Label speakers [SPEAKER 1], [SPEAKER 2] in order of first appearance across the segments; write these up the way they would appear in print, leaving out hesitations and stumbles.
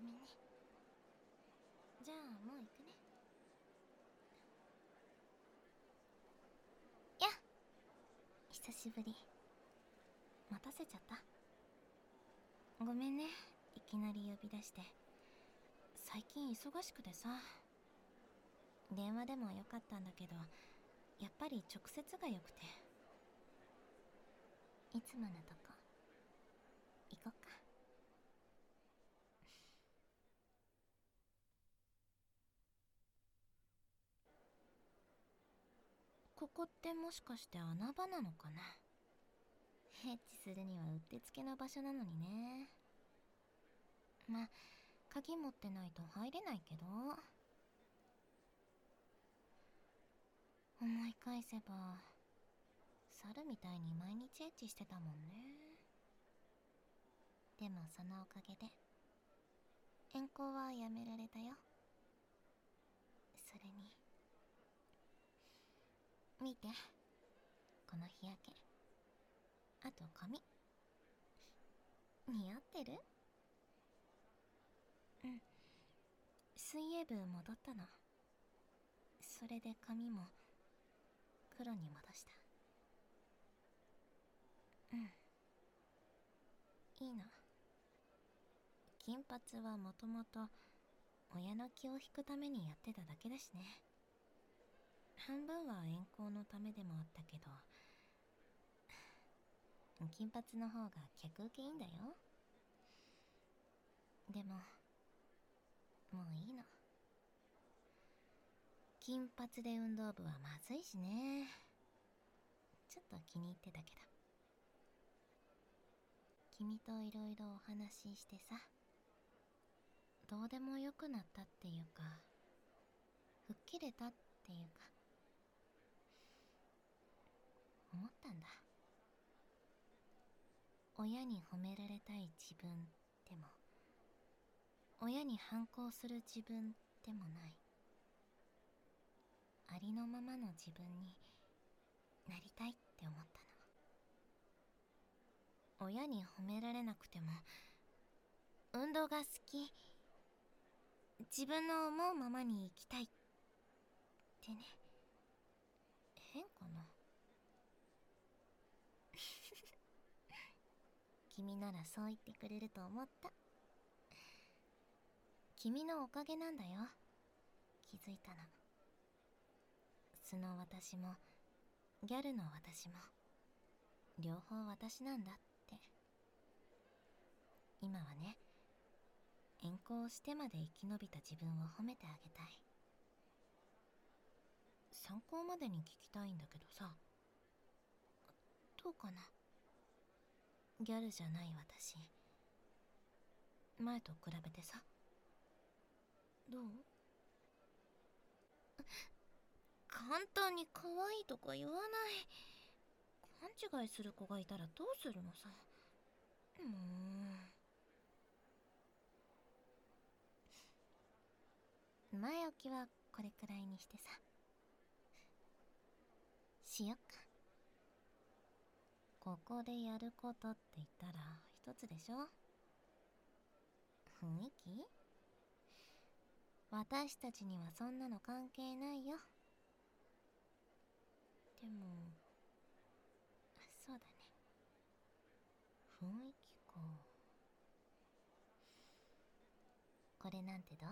[SPEAKER 1] めんね。じゃあもう行くね。やっ、久しぶり。待たせちゃった。ごめんね、いきなり呼び出して。最近忙しくてさ。電話でもよかったんだけど、やっぱり直接がよくて。いつものとこ行こっか。ここってもしかして穴場なのかな。ヘッチするにはうってつけの場所なのにね。まあ、鍵持ってないと入れないけど。思い返せば猿みたいに毎日エッチしてたもんね。でもそのおかげで遠行はやめられたよ。それに見て、この日焼け、あと髪似合ってる？うん、水泳部戻ったの。それで髪も黒に戻した。うん、いいの。金髪はもともと親の気を引くためにやってただけだしね。半分は遠行のためでもあったけど、金髪の方が客受けいいんだよ。でももういいの。金髪で運動部はまずいしね。ちょっと気に入ってたけど。君といろいろお話ししてさ、どうでもよくなったっていうか、吹っ切れたっていうか、思ったんだ。親に褒められたい自分でも、親に反抗する自分でもない、ありのままの自分になりたいって思ったの。親に褒められなくても、運動が好き、自分の思うままに生きたいってね。変かな。君ならそう言ってくれると思った。君のおかげなんだよ。気づいたの。素の私もギャルの私も両方私なんだって。今はね、遠行してまで生き延びた自分を褒めてあげたい。参考までに聞きたいんだけどさ、どうかな。ギャルじゃない私、前と比べてさ、どう？簡単に可愛いとか言わない。勘違いする子がいたらどうするのさ。前置きはこれくらいにしてさ、しよっか。ここでやることって言ったら一つでしょ。雰囲気？私たちにはそんなの関係ないよ。でも、そうだね。雰囲気か。これなんてどう？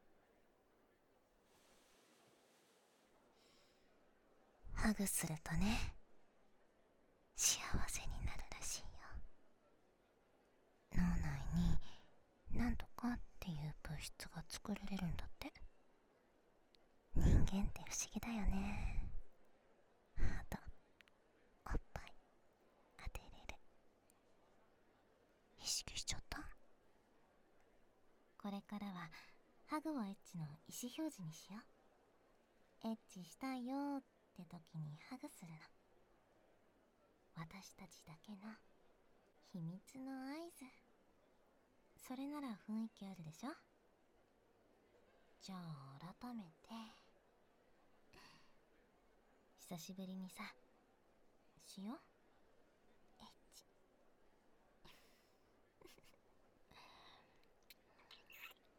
[SPEAKER 1] ハグするとね、幸せになるらしいよ。脳内になんとかっていう物質が作られるんだって。人間って不思議だよね。ハート、おっぱい、当てれる。意識しちゃった？これからはハグをエッチの意思表示にしよう。エッチしたいよーって時にハグするの。私たちだけの秘密の合図。それなら雰囲気あるでしょ。じゃあ改めて、久しぶりにさ、しよう。エッチ。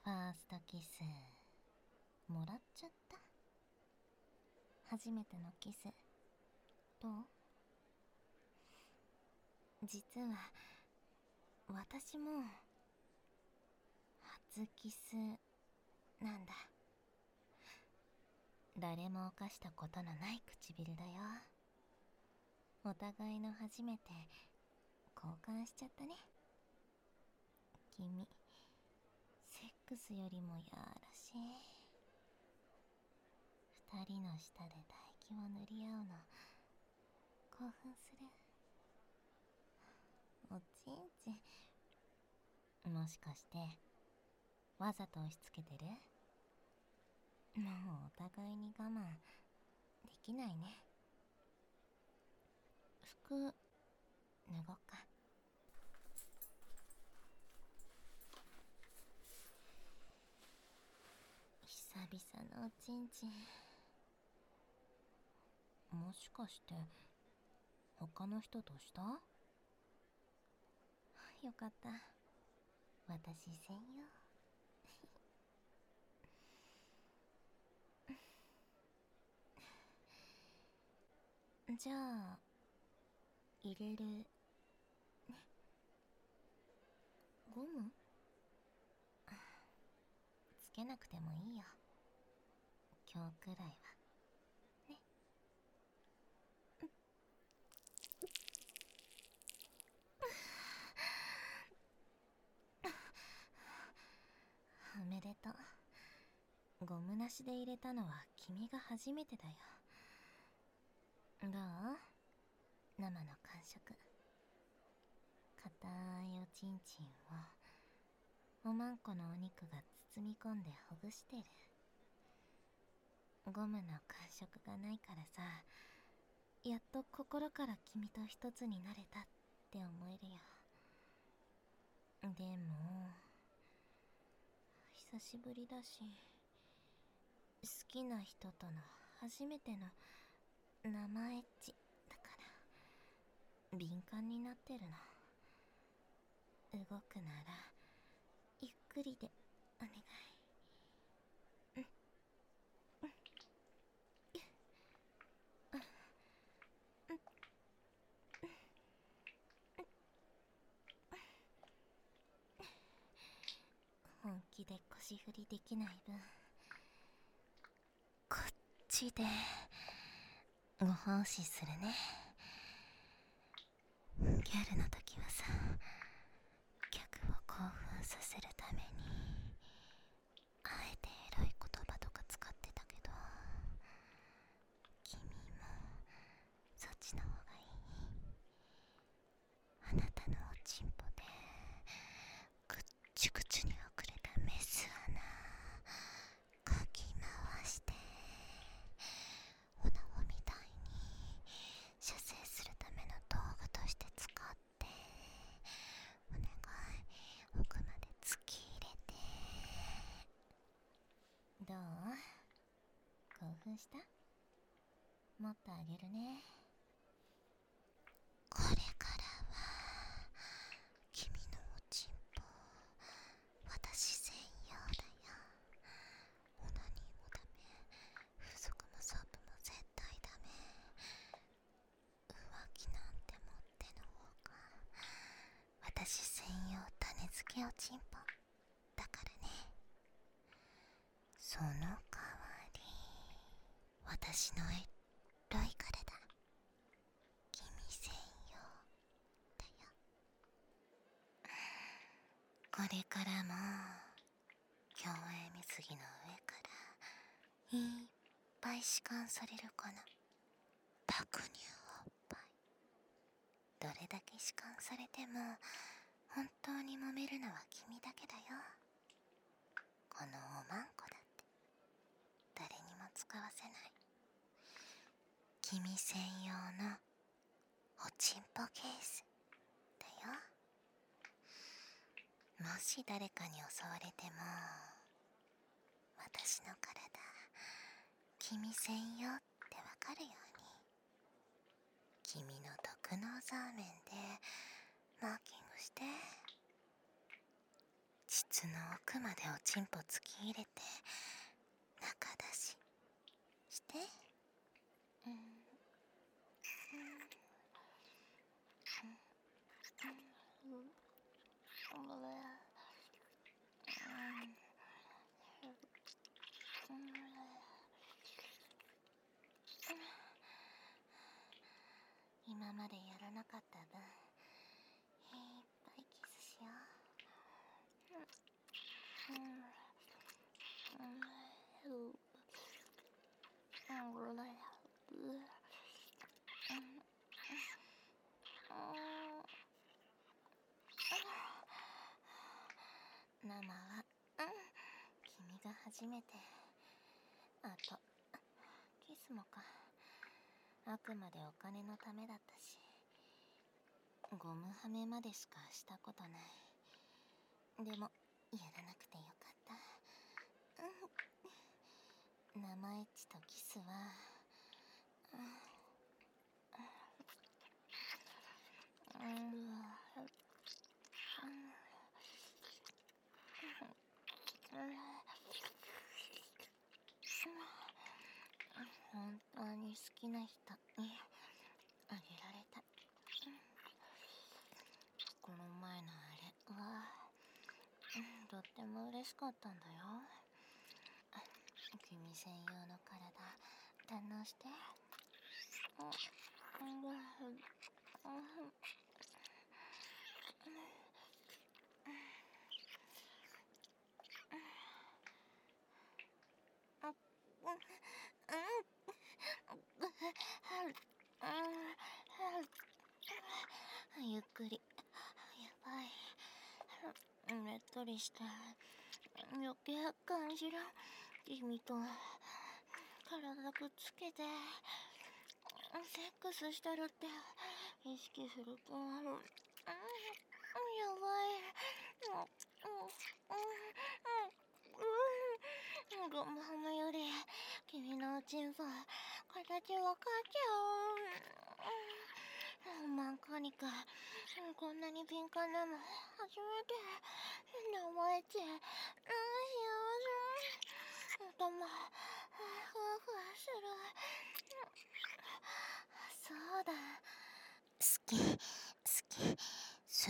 [SPEAKER 1] ファーストキスもらっちゃった。初めてのキスどう？実は私も初キスなんだ。誰も犯したことのない唇だよ。お互いの初めて交換しちゃったね。君セックスよりもやらしい。二人の下で唾液を塗り合うの興奮する。おちんちん、もしかしてわざと押し付けてる？もうお互いに我慢できないね。服脱ごうか。久々のおちんちん。もしかして他の人とした？よかった、私専用。じゃあ入れるね。ゴムつけなくてもいいよ、今日くらいはね。おめでとう。ゴムなしで入れたのは君が初めてだよ。どう？生の感触。硬いおちんちんをおまんこのお肉が包み込んでほぐしてる。ゴムの感触がないからさ、やっと心から君と一つになれたって思えるよ。でも久しぶりだし、好きな人との初めての生エッチだから敏感になってるの。動くならゆっくりでお願い。本気で腰振りできない分、こっちでご奉仕するね。ギャルの時はさ、客を興奮させるためにあえてエロい言葉とか使ってたけど、君もそっちの方がいい？あなたのおちんぽでぐっちゅぐちゅに膨れたメス穴かき回して、お縄みたいに射精するための道具として使って、お願い、奥まで突き入れて。どう？興奮した？もっとあげるね。これからは君のおちんぽ私専用だよ。オナニーもダメ、風俗もソープも絶対ダメ。浮気なんてもってのほか、私専用種付けおちんぽだからね。その代わり私のエロい体君専用だよ。これからも競泳水着の上からいっぱい弛緩されるかな。爆乳おっぱい、どれだけ弛緩されても本当に揉めるのは君だけだよ。このおまんこだって誰にも使わせない君専用のおちんぽケースだよ。もし誰かに襲われても、私の体君専用ってわかるように、君の特納ザーメンでマーキングして、 膣の奥までおちんぽ突き入れて中出しして。今までやらなかった分いっぱいキスしよう。ママは君が初めて。あとキスもか。あくまでお金のためだったし、ゴムはめまでしかしたことない。でもやらなくてよかった。生エッチとキスは本当に好きな人にあげられた。この前のあれはとっても嬉しかったんだよ。君専用の体堪能して。ゆっくり。やばい。ねっとりして余計感じる。君と体くっつけてセックスしてるって意識するとやばい。ゴムハムより君のおちんぽ形わかっちゃう。マンカニカこんなに敏感なの初めて。生エッチ幸せ。頭ふわふわする。そうだ、好き好き好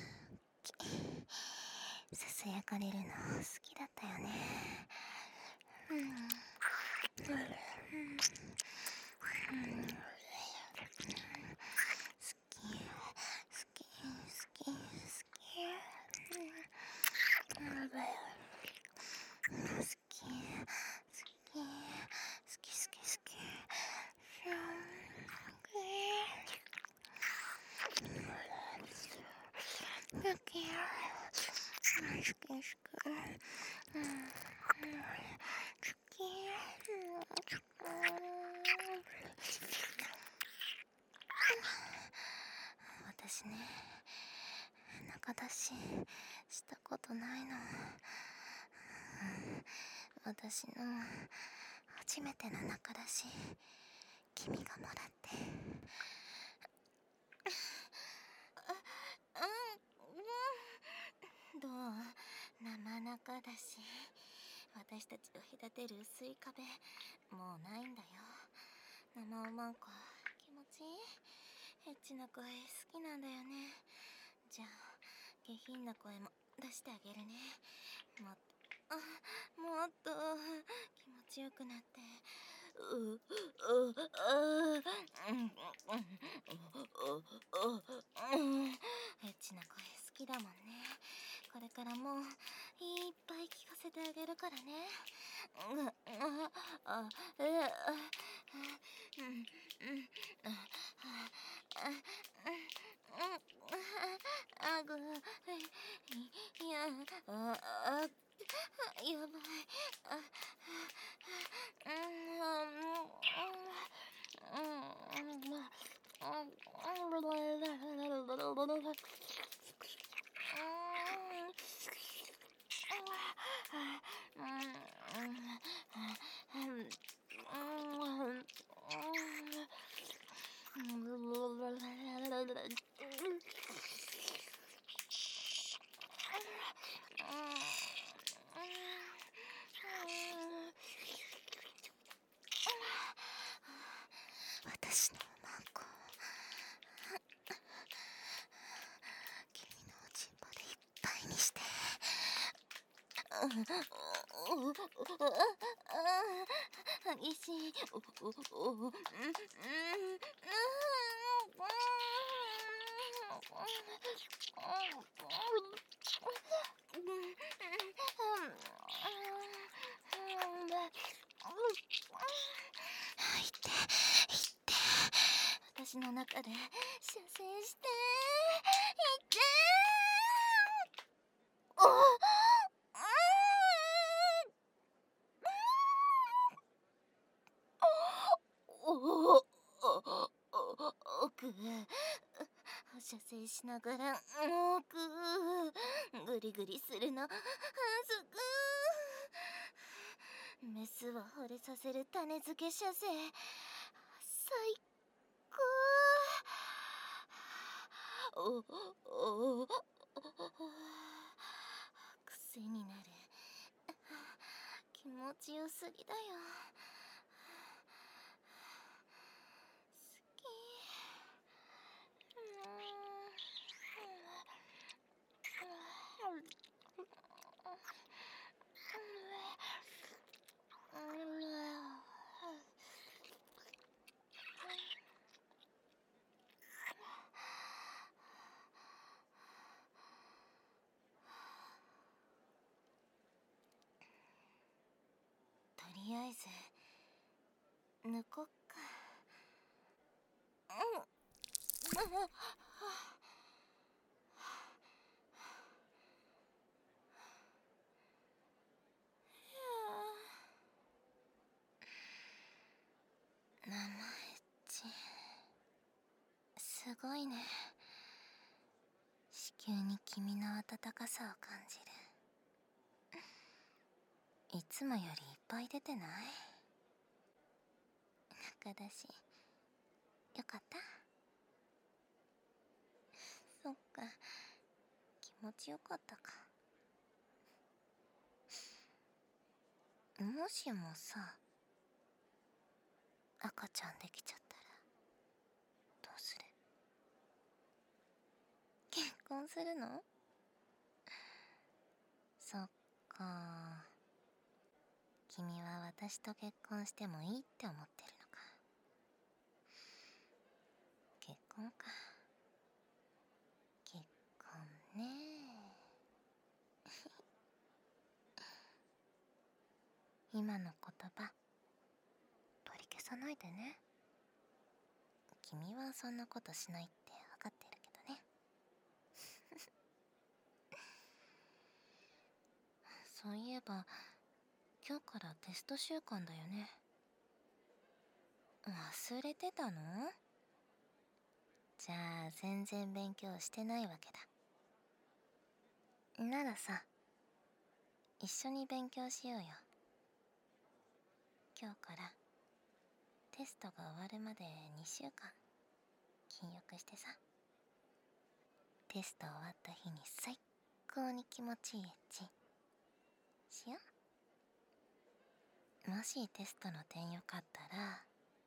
[SPEAKER 1] き。ささやかれるの好きだったよね。私ね、中出ししたことないの。私の初めての中出し、君がもらって。どう？生中だし、私たちを隔てる薄い壁もうないんだよ。生おまんこ気持ちいい。エッチな声好きなんだよね。じゃあ下品な声も出してあげるね。もっと気持ちよくなって。エッチな声好きだもんね。これからもいっぱい聞かせてあげるからね。やばい。 私のマンコ君のおちんぽでいっぱいにして。激しい。いって私の中で射精して。いって射精しながらグリグリするのメスを惚れさせる種付け射精最高。癖になる。気持ちよすぎだよ。好き。とりあえず抜こっか。生エッチすごいね。子宮に君の温かさを感じる。いつもよりいっぱい出てない？中だしよかった？そっか、気持ちよかったか。もしもさ、赤ちゃんできちゃったらどうする？結婚するの？そっか、君は私と結婚してもいいって思ってるのか。結婚か。結婚ね。今の言葉取り消さないでね。君はそんなことしないって分かってるけどね。そういえば今日からテスト週間だよね。忘れてたの？じゃあ全然勉強してないわけだ。ならさ、一緒に勉強しようよ。今日からテストが終わるまで2週間禁欲してさ、テスト終わった日に最高に気持ちいいエッチしよう。もしテストの点よかったら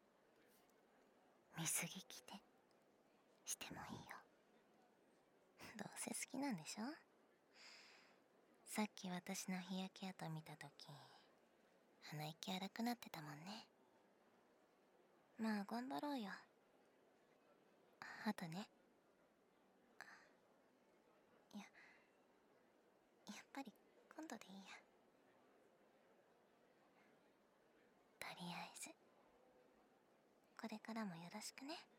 [SPEAKER 1] 水着着てしてもいいよ。どうせ好きなんでしょ？さっき私の日焼け跡見たとき鼻息荒くなってたもんね。まあ頑張ろうよ。あとね、やっぱり今度でいいや。とりあえずこれからもよろしくね。